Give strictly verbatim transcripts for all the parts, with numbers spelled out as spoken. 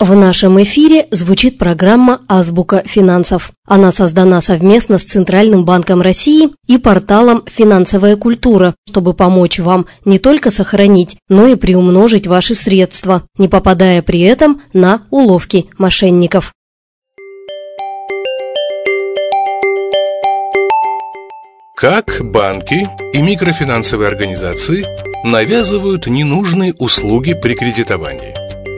В нашем эфире звучит программа «Азбука финансов». Она создана совместно с Центральным банком России и порталом «Финансовая культура», чтобы помочь вам не только сохранить, но и приумножить ваши средства, не попадая при этом на уловки мошенников. Как банки и микрофинансовые организации навязывают ненужные услуги при кредитовании.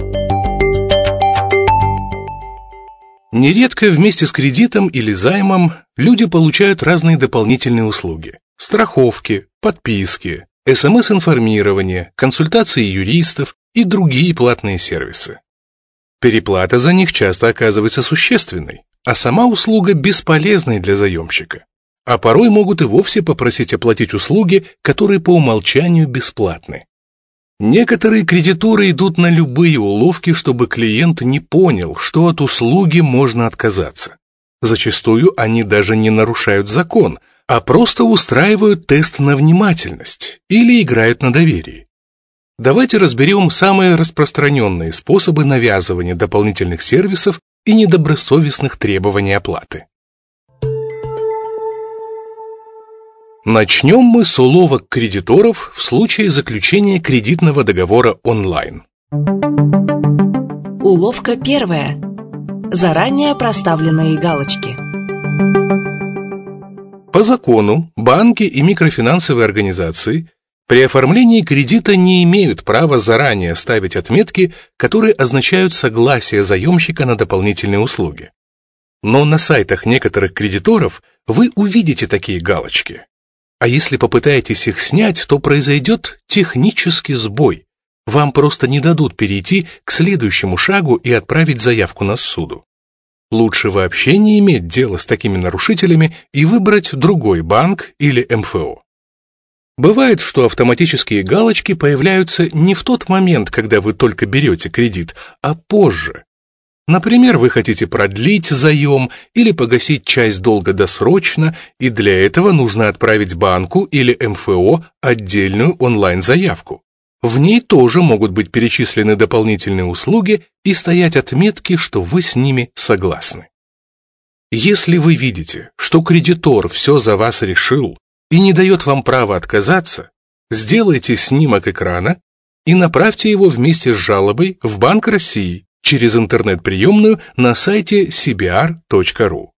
Нередко вместе с кредитом или займом люди получают разные дополнительные услуги: страховки, подписки, эс эм эс-информирование, консультации юристов и другие платные сервисы. Переплата за них часто оказывается существенной, а сама услуга бесполезной для заемщика. А порой могут и вовсе попросить оплатить услуги, которые по умолчанию бесплатны. Некоторые кредиторы идут на любые уловки, чтобы клиент не понял, что от услуги можно отказаться. Зачастую они даже не нарушают закон, а просто устраивают тест на внимательность или играют на доверии. Давайте разберем самые распространенные способы навязывания дополнительных сервисов и недобросовестных требований оплаты. Начнем мы с уловок кредиторов в случае заключения кредитного договора онлайн. Уловка первая. Заранее проставленные галочки. По закону банки и микрофинансовые организации при оформлении кредита не имеют права заранее ставить отметки, которые означают согласие заемщика на дополнительные услуги. Но на сайтах некоторых кредиторов вы увидите такие галочки. А если попытаетесь их снять, то произойдет технический сбой. Вам просто не дадут перейти к следующему шагу и отправить заявку на суду. Лучше вообще не иметь дела с такими нарушителями и выбрать другой банк или эм эф о. Бывает, что автоматические галочки появляются не в тот момент, когда вы только берете кредит, а позже. Например, вы хотите продлить заем или погасить часть долга досрочно, и для этого нужно отправить банку или эм эф о отдельную онлайн-заявку. В ней тоже могут быть перечислены дополнительные услуги и стоять отметки, что вы с ними согласны. Если вы видите, что кредитор все за вас решил и не дает вам права отказаться, сделайте снимок экрана и направьте его вместе с жалобой в Банк России через интернет-приемную на сайте си би ар точка ру.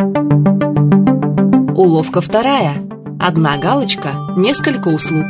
Уловка вторая. Одна галочка, несколько услуг.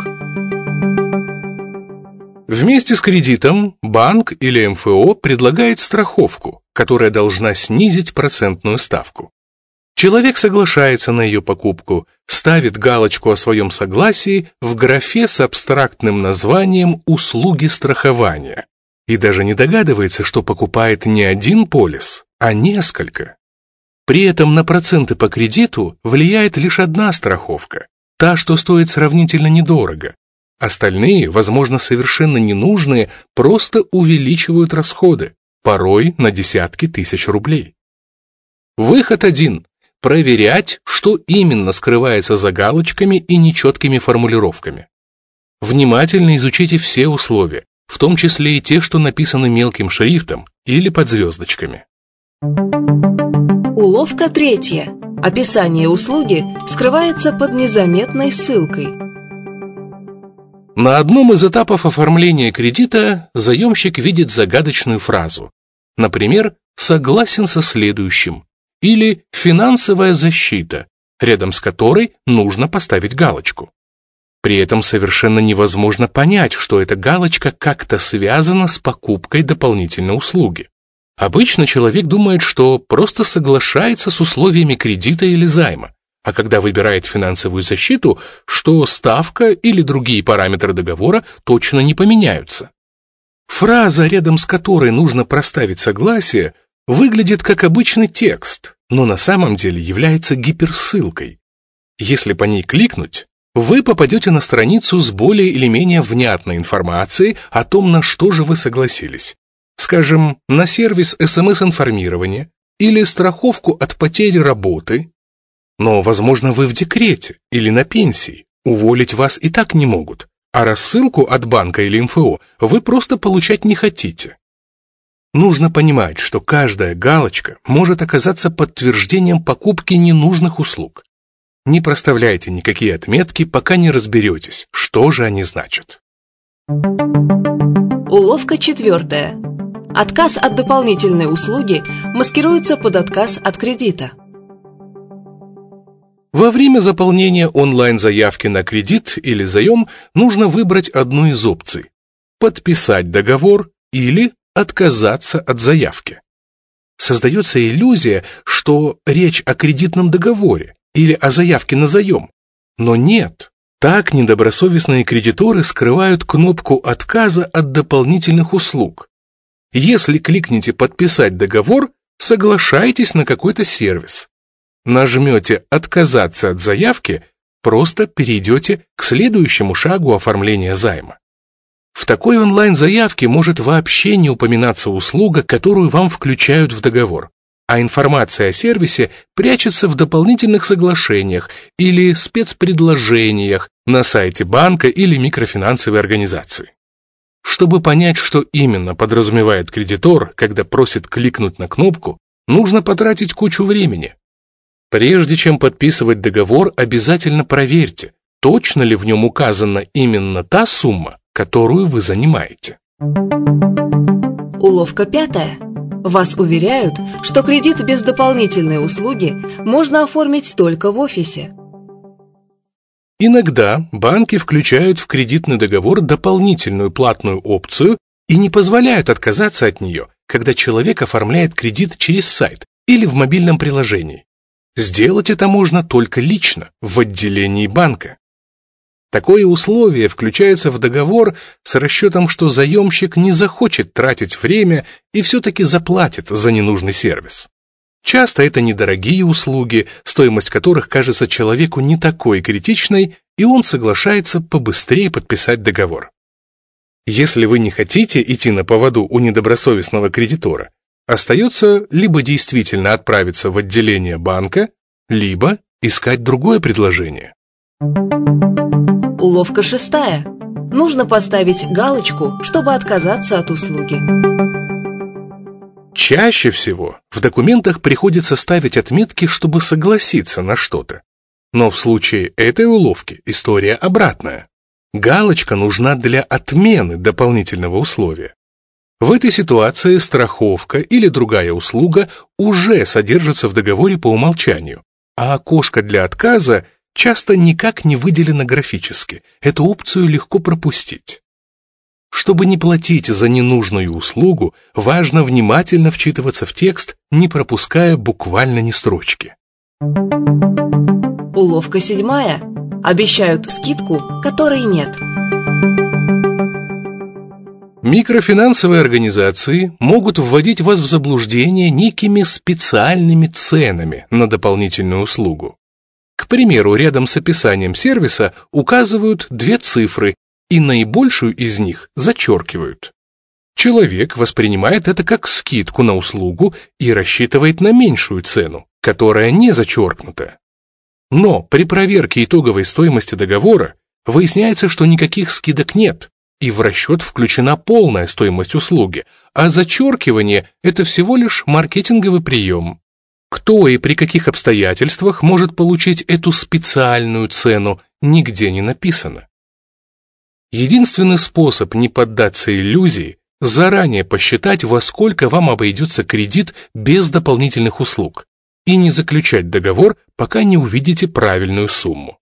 Вместе с кредитом банк или эм эф о предлагает страховку, которая должна снизить процентную ставку. Человек соглашается на ее покупку, ставит галочку о своем согласии в графе с абстрактным названием «услуги страхования» и даже не догадывается, что покупает не один полис, а несколько. При этом на проценты по кредиту влияет лишь одна страховка, та, что стоит сравнительно недорого. Остальные, возможно, совершенно ненужные, просто увеличивают расходы, порой на десятки тысяч рублей. Выход один. Проверять, что именно скрывается за галочками и нечеткими формулировками. Внимательно изучите все условия, в том числе и те, что написаны мелким шрифтом или под звездочками. Уловка третья. Описание услуги скрывается под незаметной ссылкой. На одном из этапов оформления кредита заемщик видит загадочную фразу. Например, «согласен со следующим» или «финансовая защита», рядом с которой нужно поставить галочку. При этом совершенно невозможно понять, что эта галочка как-то связана с покупкой дополнительной услуги. Обычно человек думает, что просто соглашается с условиями кредита или займа, а когда выбирает финансовую защиту, что ставка или другие параметры договора точно не поменяются. Фраза, рядом с которой нужно проставить согласие, выглядит как обычный текст, но на самом деле является гиперссылкой. Если по ней кликнуть, вы попадете на страницу с более или менее внятной информацией о том, на что же вы согласились. Скажем, на сервис эс эм эс-информирования или страховку от потери работы. Но, возможно, вы в декрете или на пенсии, уволить вас и так не могут, а рассылку от банка или эм эф о вы просто получать не хотите. Нужно понимать, что каждая галочка может оказаться подтверждением покупки ненужных услуг. Не проставляйте никакие отметки, пока не разберетесь, что же они значат. Уловка четвертая. Отказ от дополнительной услуги маскируется под отказ от кредита. Во время заполнения онлайн-заявки на кредит или заем нужно выбрать одну из опций – подписать договор или отказаться от заявки. Создается иллюзия, что речь о кредитном договоре или о заявке на заем. Но нет. Так недобросовестные кредиторы скрывают кнопку отказа от дополнительных услуг. Если кликните «Подписать договор», соглашайтесь на какой-то сервис. Нажмете «Отказаться от заявки», просто перейдете к следующему шагу оформления займа. В такой онлайн-заявке может вообще не упоминаться услуга, которую вам включают в договор, а информация о сервисе прячется в дополнительных соглашениях или спецпредложениях на сайте банка или микрофинансовой организации. Чтобы понять, что именно подразумевает кредитор, когда просит кликнуть на кнопку, нужно потратить кучу времени. Прежде чем подписывать договор, обязательно проверьте, точно ли в нем указана именно та сумма, которую вы занимаете. Уловка пятая. Вас уверяют, что кредит без дополнительной услуги можно оформить только в офисе. Иногда банки включают в кредитный договор дополнительную платную опцию и не позволяют отказаться от нее, когда человек оформляет кредит через сайт или в мобильном приложении. Сделать это можно только лично, в отделении банка. Такое условие включается в договор с расчетом, что заемщик не захочет тратить время и все-таки заплатит за ненужный сервис. Часто это недорогие услуги, стоимость которых кажется человеку не такой критичной, и он соглашается побыстрее подписать договор. Если вы не хотите идти на поводу у недобросовестного кредитора, остается либо действительно отправиться в отделение банка, либо искать другое предложение. Уловка шестая. Нужно поставить галочку, чтобы отказаться от услуги. Чаще всего в документах приходится ставить отметки, чтобы согласиться на что-то. Но в случае этой уловки история обратная. Галочка нужна для отмены дополнительного условия. В этой ситуации страховка или другая услуга уже содержится в договоре по умолчанию, а окошко для отказа часто никак не выделено графически. Эту опцию легко пропустить. Чтобы не платить за ненужную услугу, важно внимательно вчитываться в текст, не пропуская буквально ни строчки. Уловка седьмая. Обещают скидку, которой нет. Микрофинансовые организации могут вводить вас в заблуждение некими специальными ценами на дополнительную услугу. К примеру, рядом с описанием сервиса указывают две цифры, и наибольшую из них зачеркивают. Человек воспринимает это как скидку на услугу и рассчитывает на меньшую цену, которая не зачеркнута. Но при проверке итоговой стоимости договора выясняется, что никаких скидок нет, и в расчет включена полная стоимость услуги, а зачеркивание – это всего лишь маркетинговый прием. Кто и при каких обстоятельствах может получить эту специальную цену, нигде не написано. Единственный способ не поддаться иллюзии – заранее посчитать, во сколько вам обойдется кредит без дополнительных услуг, и не заключать договор, пока не увидите правильную сумму.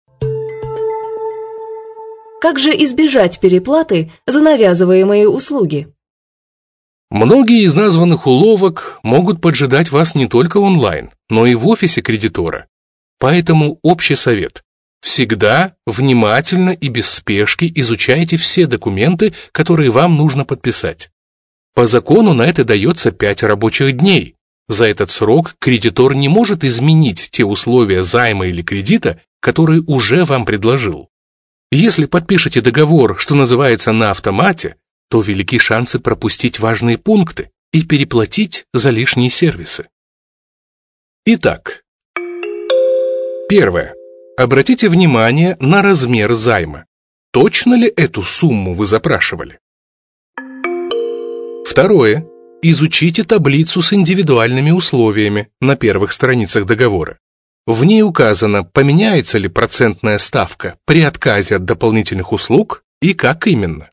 Как же избежать переплаты за навязываемые услуги? Многие из названных уловок могут поджидать вас не только онлайн, но и в офисе кредитора. Поэтому общий совет – всегда внимательно и без спешки изучайте все документы, которые вам нужно подписать. По закону на это дается пять рабочих дней. За этот срок кредитор не может изменить те условия займа или кредита, которые уже вам предложил. Если подпишете договор, что называется, на автомате, то велики шансы пропустить важные пункты и переплатить за лишние сервисы. Итак, первое. Обратите внимание на размер займа. Точно ли эту сумму вы запрашивали? Второе. Изучите таблицу с индивидуальными условиями на первых страницах договора. В ней указано, поменяется ли процентная ставка при отказе от дополнительных услуг и как именно.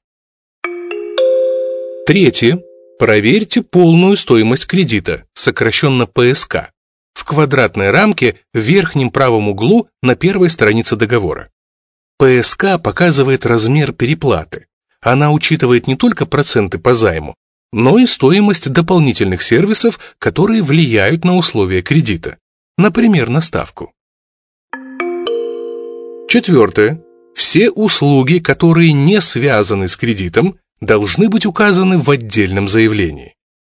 Третье. Проверьте полную стоимость кредита, сокращенно пэ эс ка, в квадратной рамке в верхнем правом углу на первой странице договора. пэ эс ка показывает размер переплаты. Она учитывает не только проценты по займу, но и стоимость дополнительных сервисов, которые влияют на условия кредита, например, на ставку. Четвертое. Все услуги, которые не связаны с кредитом, должны быть указаны в отдельном заявлении.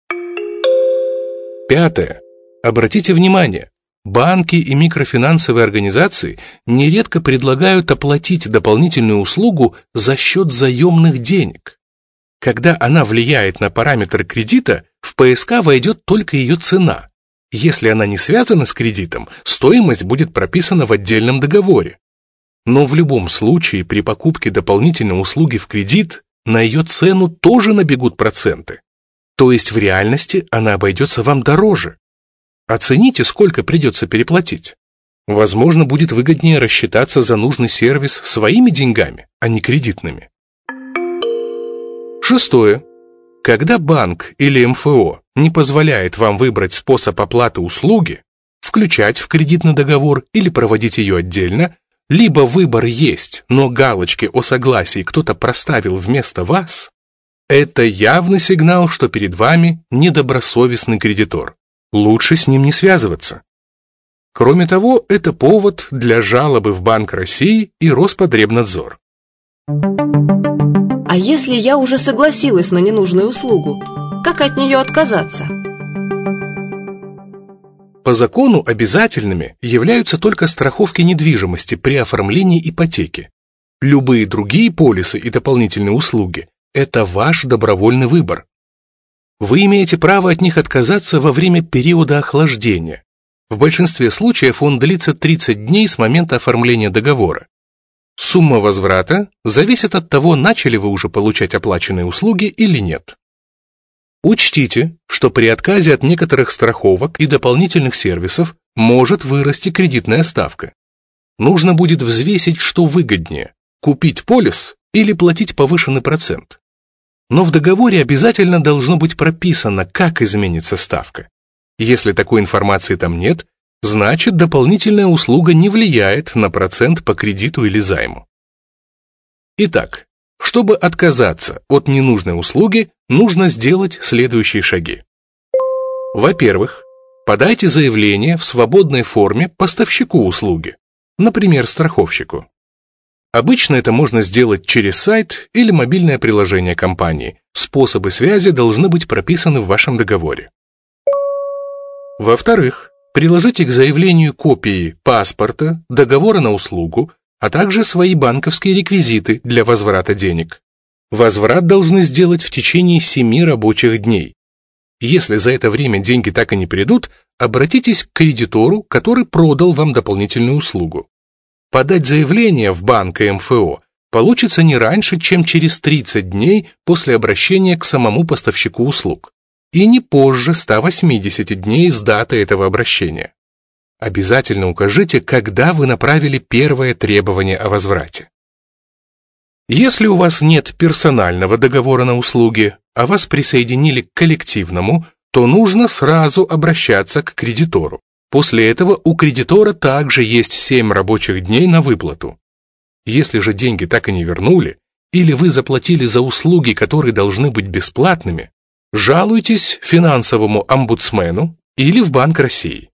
Пятое. Обратите внимание, банки и микрофинансовые организации нередко предлагают оплатить дополнительную услугу за счет заемных денег. Когда она влияет на параметры кредита, в пэ эс ка войдет только ее цена. Если она не связана с кредитом, стоимость будет прописана в отдельном договоре. Но в любом случае при покупке дополнительной услуги в кредит на ее цену тоже набегут проценты. То есть в реальности она обойдется вам дороже. Оцените, сколько придется переплатить. Возможно, будет выгоднее рассчитаться за нужный сервис своими деньгами, а не кредитными. Шестое. Когда банк или эм эф о не позволяет вам выбрать способ оплаты услуги, включать в кредитный договор или проводить ее отдельно, либо выбор есть, но галочки о согласии кто-то проставил вместо вас, это явный сигнал, что перед вами недобросовестный кредитор. Лучше с ним не связываться. Кроме того, это повод для жалобы в Банк России и Роспотребнадзор. А если я уже согласилась на ненужную услугу, как от нее отказаться? По закону обязательными являются только страховки недвижимости при оформлении ипотеки. Любые другие полисы и дополнительные услуги – это ваш добровольный выбор. Вы имеете право от них отказаться во время периода охлаждения. В большинстве случаев он длится тридцать дней с момента оформления договора. Сумма возврата зависит от того, начали вы уже получать оплаченные услуги или нет. Учтите, что при отказе от некоторых страховок и дополнительных сервисов может вырасти кредитная ставка. Нужно будет взвесить, что выгоднее – купить полис или платить повышенный процент. Но в договоре обязательно должно быть прописано, как изменится ставка. Если такой информации там нет, значит дополнительная услуга не влияет на процент по кредиту или займу. Итак, чтобы отказаться от ненужной услуги, нужно сделать следующие шаги. Во-первых, подайте заявление в свободной форме поставщику услуги, например, страховщику. Обычно это можно сделать через сайт или мобильное приложение компании. Способы связи должны быть прописаны в вашем договоре. Во-вторых, приложите к заявлению копии паспорта, договора на услугу, а также свои банковские реквизиты для возврата денег. Возврат должны сделать в течение семи рабочих дней. Если за это время деньги так и не придут, обратитесь к кредитору, который продал вам дополнительную услугу. Подать заявление в банк и эм эф о получится не раньше, чем через тридцать дней после обращения к самому поставщику услуг, и не позже ста восьмидесяти дней с даты этого обращения. Обязательно укажите, когда вы направили первое требование о возврате. Если у вас нет персонального договора на услуги, а вас присоединили к коллективному, то нужно сразу обращаться к кредитору. После этого у кредитора также есть семь рабочих дней на выплату. Если же деньги так и не вернули, или вы заплатили за услуги, которые должны быть бесплатными, жалуйтесь финансовому омбудсмену или в Банк России.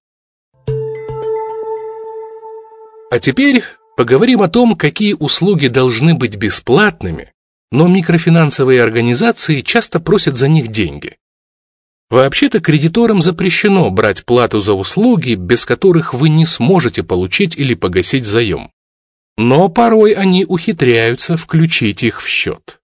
А теперь поговорим о том, какие услуги должны быть бесплатными, но микрофинансовые организации часто просят за них деньги. Вообще-то кредиторам запрещено брать плату за услуги, без которых вы не сможете получить или погасить заем. Но порой они ухитряются включить их в счет.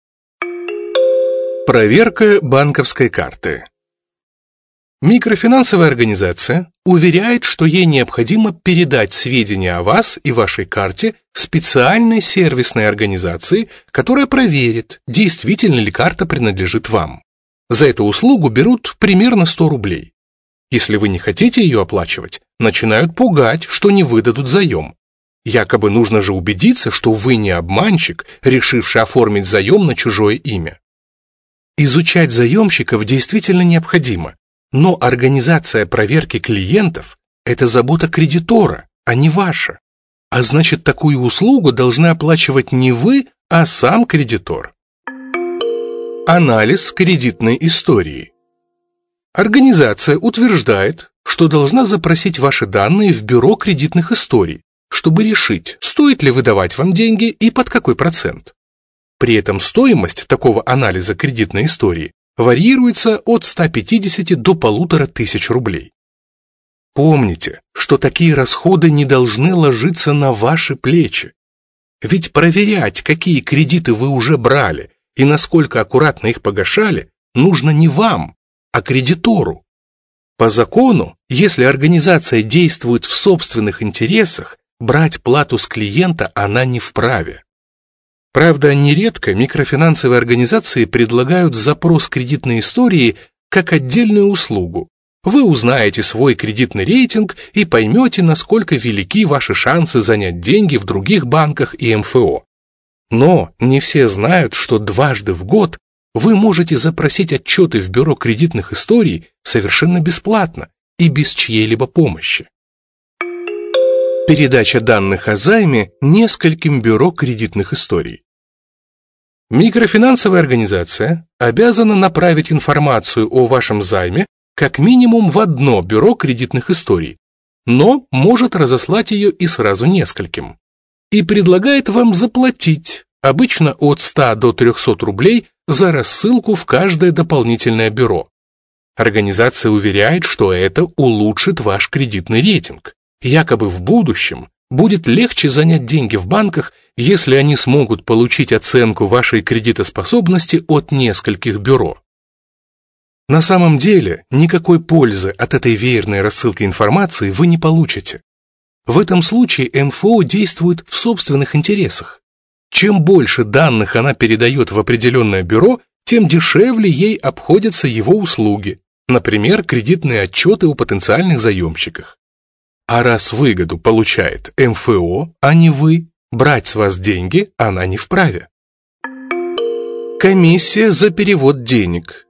Проверка банковской карты. Микрофинансовая организация уверяет, что ей необходимо передать сведения о вас и вашей карте специальной сервисной организации, которая проверит, действительно ли карта принадлежит вам. За эту услугу берут примерно сто рублей. Если вы не хотите ее оплачивать, начинают пугать, что не выдадут заем. Якобы нужно же убедиться, что вы не обманщик, решивший оформить заем на чужое имя. Изучать заемщиков действительно необходимо, но организация проверки клиентов – это забота кредитора, а не ваша. А значит, такую услугу должны оплачивать не вы, а сам кредитор. Анализ кредитной истории. Организация утверждает, что должна запросить ваши данные в бюро кредитных историй, чтобы решить, стоит ли выдавать вам деньги и под какой процент. При этом стоимость такого анализа кредитной истории варьируется от ста пятидесяти до полутора тысяч рублей. Помните, что такие расходы не должны ложиться на ваши плечи. Ведь проверять, какие кредиты вы уже брали и насколько аккуратно их погашали, нужно не вам, а кредитору. По закону, если организация действует в собственных интересах, брать плату с клиента она не вправе. Правда, нередко микрофинансовые организации предлагают запрос кредитной истории как отдельную услугу. Вы узнаете свой кредитный рейтинг и поймете, насколько велики ваши шансы занять деньги в других банках и эм эф о. Но не все знают, что дважды в год вы можете запросить отчеты в бюро кредитных историй совершенно бесплатно и без чьей-либо помощи. Передача данных о займе нескольким бюро кредитных историй. Микрофинансовая организация обязана направить информацию о вашем займе как минимум в одно бюро кредитных историй, но может разослать ее и сразу нескольким. И предлагает вам заплатить, обычно от ста до трехсот рублей, за рассылку в каждое дополнительное бюро. Организация уверяет, что это улучшит ваш кредитный рейтинг. Якобы в будущем будет легче занять деньги в банках, если они смогут получить оценку вашей кредитоспособности от нескольких бюро. На самом деле, никакой пользы от этой веерной рассылки информации вы не получите. В этом случае эм эф о действует в собственных интересах. Чем больше данных она передает в определенное бюро, тем дешевле ей обходятся его услуги, например, кредитные отчеты о потенциальных заемщиках. А раз выгоду получает эм эф о, а не вы, брать с вас деньги она не вправе. Комиссия за перевод денег.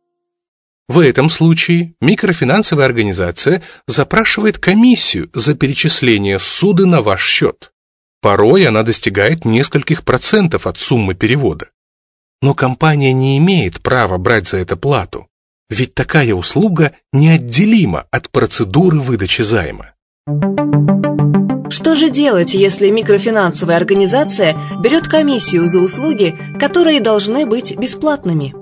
В этом случае микрофинансовая организация запрашивает комиссию за перечисление ссуды на ваш счет. Порой она достигает нескольких процентов от суммы перевода. Но компания не имеет права брать за это плату, ведь такая услуга неотделима от процедуры выдачи займа. Что же делать, если микрофинансовая организация берет комиссию за услуги, которые должны быть бесплатными?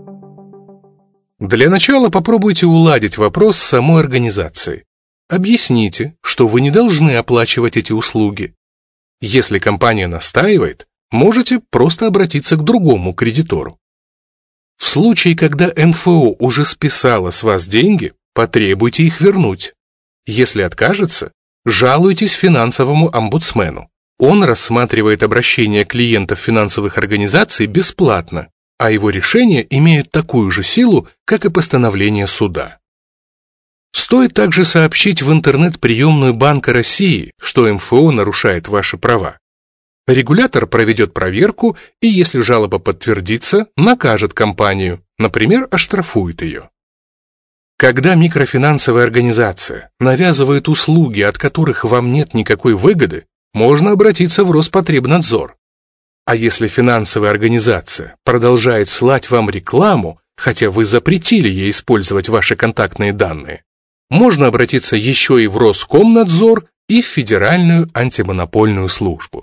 Для начала попробуйте уладить вопрос с самой организацией. Объясните, что вы не должны оплачивать эти услуги. Если компания настаивает, можете просто обратиться к другому кредитору. В случае, когда эм эф о уже списала с вас деньги, потребуйте их вернуть. Если откажется, жалуйтесь финансовому омбудсмену. Он рассматривает обращения клиентов финансовых организаций бесплатно, а его решения имеют такую же силу, как и постановление суда. Стоит также сообщить в интернет-приемную Банка России, что эм эф о нарушает ваши права. Регулятор проведет проверку и, если жалоба подтвердится, накажет компанию, например, оштрафует ее. Когда микрофинансовая организация навязывает услуги, от которых вам нет никакой выгоды, можно обратиться в Роспотребнадзор. А если финансовая организация продолжает слать вам рекламу, хотя вы запретили ей использовать ваши контактные данные, можно обратиться еще и в Роскомнадзор и в Федеральную антимонопольную службу.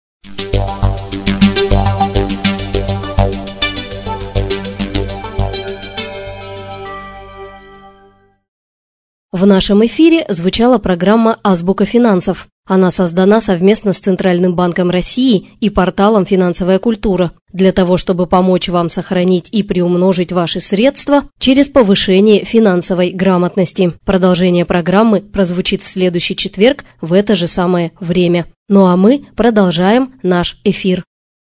В нашем эфире звучала программа «Азбука финансов». Она создана совместно с Центральным банком России и порталом «Финансовая культура» для того, чтобы помочь вам сохранить и приумножить ваши средства через повышение финансовой грамотности. Продолжение программы прозвучит в следующий четверг в это же самое время. Ну а мы продолжаем наш эфир.